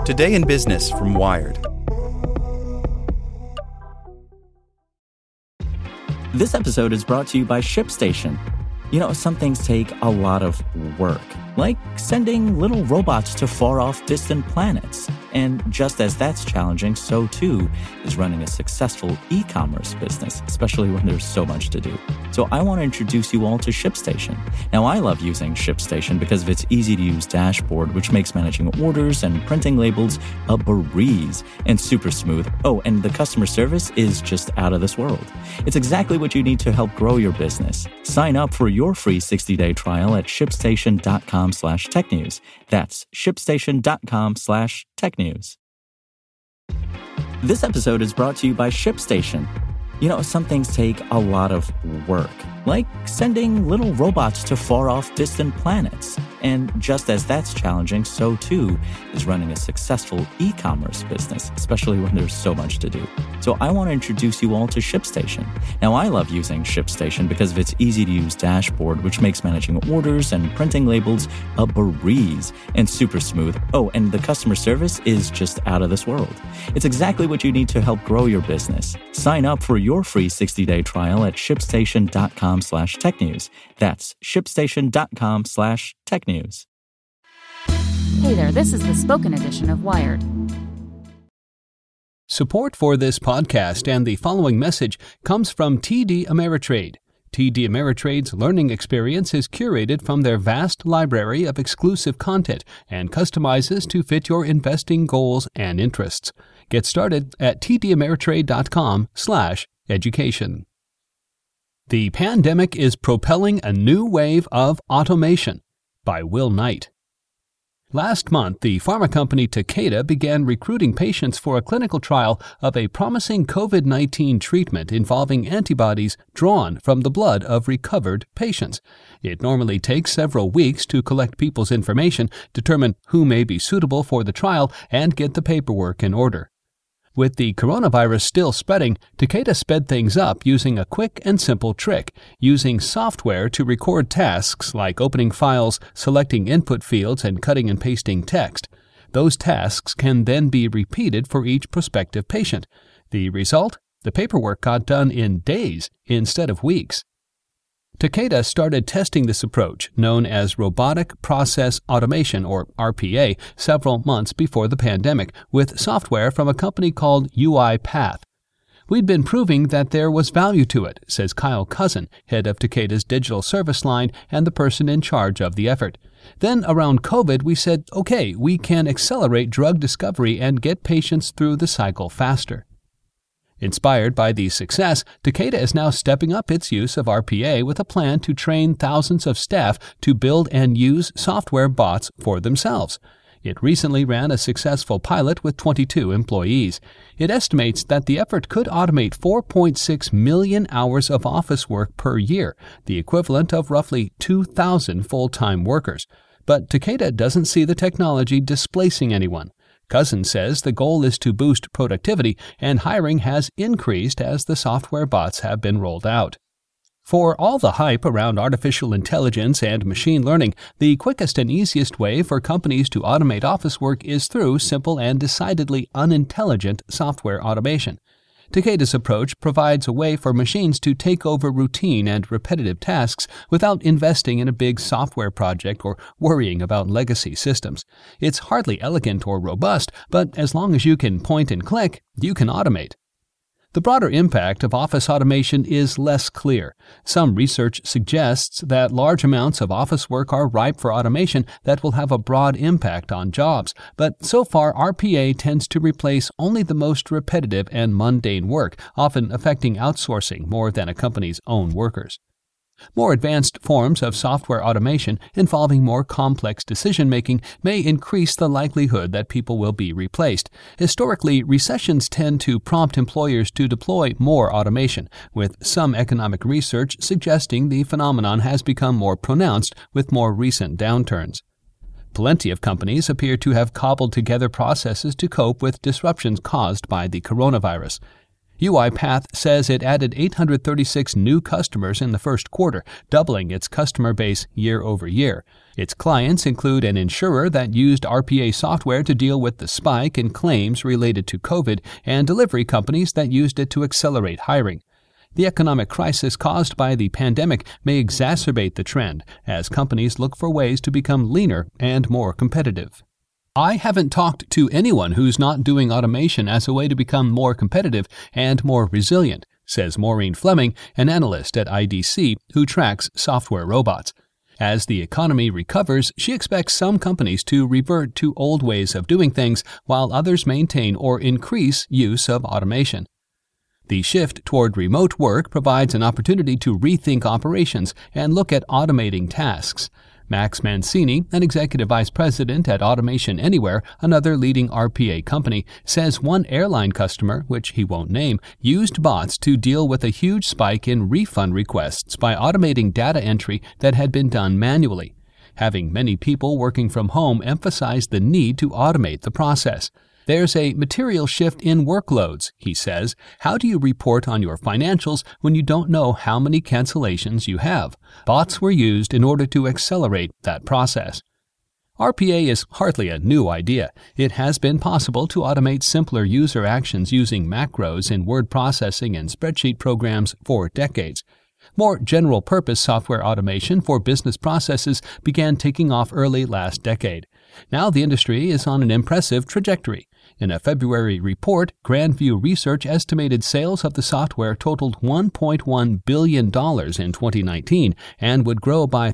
Today in Business from Wired. This episode is brought to you by ShipStation. You know, some things take a lot of work, like sending little robots to far-off distant planets. And just as that's challenging, so too is running a successful e-commerce business, especially when there's so much to do. So I want to introduce you all to ShipStation. Now, I love using ShipStation because of its easy-to-use dashboard, which makes managing orders and printing labels a breeze and super smooth. Oh, and the customer service is just out of this world. It's exactly what you need to help grow your business. Sign up for your free 60-day trial at shipstation.com/technews. That's shipstation.com/technews. This episode is brought to you by ShipStation. You know, some things take a lot of work, like sending little robots to far-off distant planets. And just as that's challenging, so too is running a successful e-commerce business, especially when there's so much to do. So I want to introduce you all to ShipStation. Now, I love using ShipStation because of its easy-to-use dashboard, which makes managing orders and printing labels a breeze and super smooth. Oh, and the customer service is just out of this world. It's exactly what you need to help grow your business. Sign up for your free 60-day trial at shipstation.com/technews. That's shipstation.com/technews. Hey there, this is the spoken edition of Wired. Support for this podcast and the following message comes from TD Ameritrade. TD Ameritrade's learning experience is curated from their vast library of exclusive content and customizes to fit your investing goals and interests. Get started at tdameritrade.com/education. The pandemic is propelling a new wave of automation, by Will Knight. Last month, the pharma company Takeda began recruiting patients for a clinical trial of a promising COVID-19 treatment involving antibodies drawn from the blood of recovered patients. It normally takes several weeks to collect people's information, determine who may be suitable for the trial, and get the paperwork in order. With the coronavirus still spreading, Takeda sped things up using a quick and simple trick, using software to record tasks like opening files, selecting input fields, and cutting and pasting text. Those tasks can then be repeated for each prospective patient. The result? The paperwork got done in days instead of weeks. Takeda started testing this approach, known as Robotic Process Automation, or RPA, several months before the pandemic, with software from a company called UiPath. We'd been proving that there was value to it, says Kyle Cousin, head of Takeda's digital service line and the person in charge of the effort. Then, around COVID, we said, okay, we can accelerate drug discovery and get patients through the cycle faster. Inspired by the success, Takeda is now stepping up its use of RPA with a plan to train thousands of staff to build and use software bots for themselves. It recently ran a successful pilot with 22 employees. It estimates that the effort could automate 4.6 million hours of office work per year, the equivalent of roughly 2,000 full-time workers. But Takeda doesn't see the technology displacing anyone. Cousin says the goal is to boost productivity, and hiring has increased as the software bots have been rolled out. For all the hype around artificial intelligence and machine learning, the quickest and easiest way for companies to automate office work is through simple and decidedly unintelligent software automation. Takeda's approach provides a way for machines to take over routine and repetitive tasks without investing in a big software project or worrying about legacy systems. It's hardly elegant or robust, but as long as you can point and click, you can automate. The broader impact of office automation is less clear. Some research suggests that large amounts of office work are ripe for automation that will have a broad impact on jobs, but so far RPA tends to replace only the most repetitive and mundane work, often affecting outsourcing more than a company's own workers. More advanced forms of software automation involving more complex decision-making may increase the likelihood that people will be replaced. Historically, recessions tend to prompt employers to deploy more automation, with some economic research suggesting the phenomenon has become more pronounced with more recent downturns. Plenty of companies appear to have cobbled together processes to cope with disruptions caused by the coronavirus. UiPath says it added 836 new customers in the first quarter, doubling its customer base year over year. Its clients include an insurer that used RPA software to deal with the spike in claims related to COVID and delivery companies that used it to accelerate hiring. The economic crisis caused by the pandemic may exacerbate the trend as companies look for ways to become leaner and more competitive. I haven't talked to anyone who's not doing automation as a way to become more competitive and more resilient, says Maureen Fleming, an analyst at IDC who tracks software robots. As the economy recovers, she expects some companies to revert to old ways of doing things while others maintain or increase use of automation. The shift toward remote work provides an opportunity to rethink operations and look at automating tasks. Max Mancini, an executive vice president at Automation Anywhere, another leading RPA company, says one airline customer, which he won't name, used bots to deal with a huge spike in refund requests by automating data entry that had been done manually. Having many people working from home emphasized the need to automate the process. There's a material shift in workloads, he says. How do you report on your financials when you don't know how many cancellations you have? Bots were used in order to accelerate that process. RPA is hardly a new idea. It has been possible to automate simpler user actions using macros in word processing and spreadsheet programs for decades. More general-purpose software automation for business processes began taking off early last decade. Now the industry is on an impressive trajectory. In a February report, Grandview Research estimated sales of the software totaled $1.1 billion in 2019 and would grow by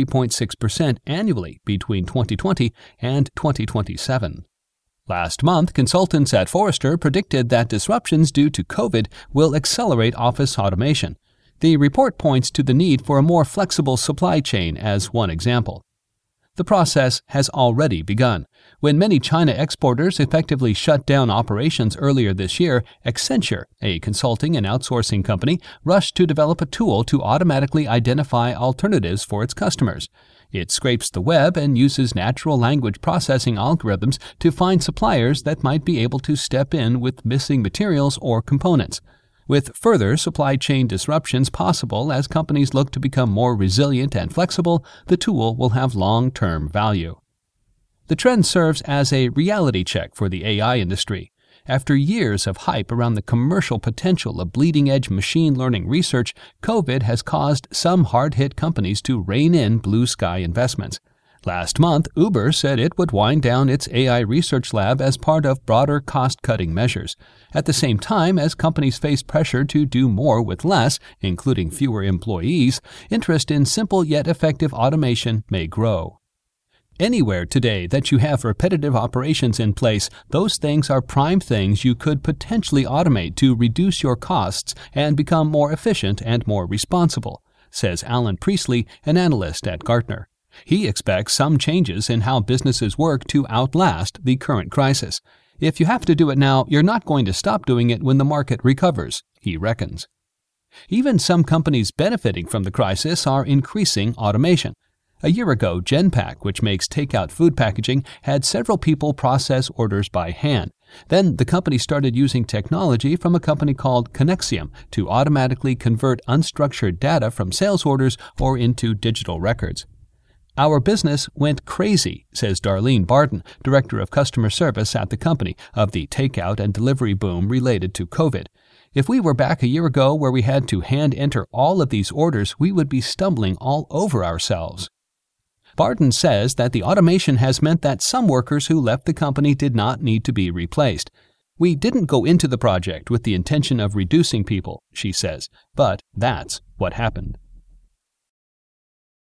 33.6% annually between 2020 and 2027. Last month, consultants at Forrester predicted that disruptions due to COVID will accelerate office automation. The report points to the need for a more flexible supply chain as one example. The process has already begun. When many China exporters effectively shut down operations earlier this year, Accenture, a consulting and outsourcing company, rushed to develop a tool to automatically identify alternatives for its customers. It scrapes the web and uses natural language processing algorithms to find suppliers that might be able to step in with missing materials or components. With further supply chain disruptions possible as companies look to become more resilient and flexible, the tool will have long-term value. The trend serves as a reality check for the AI industry. After years of hype around the commercial potential of bleeding-edge machine learning research, COVID has caused some hard-hit companies to rein in blue-sky investments. Last month, Uber said it would wind down its AI research lab as part of broader cost-cutting measures. At the same time, as companies face pressure to do more with less, including fewer employees, interest in simple yet effective automation may grow. Anywhere today that you have repetitive operations in place, those things are prime things you could potentially automate to reduce your costs and become more efficient and more responsible, says Alan Priestley, an analyst at Gartner. He expects some changes in how businesses work to outlast the current crisis. If you have to do it now, you're not going to stop doing it when the market recovers, he reckons. Even some companies benefiting from the crisis are increasing automation. A year ago, Genpack, which makes takeout food packaging, had several people process orders by hand. Then the company started using technology from a company called Connexium to automatically convert unstructured data from sales orders or into digital records. Our business went crazy, says Darlene Barton, Director of Customer Service at the company, of the takeout and delivery boom related to COVID. If we were back a year ago where we had to hand-enter all of these orders, we would be stumbling all over ourselves. Barton says that the automation has meant that some workers who left the company did not need to be replaced. We didn't go into the project with the intention of reducing people, she says, but that's what happened.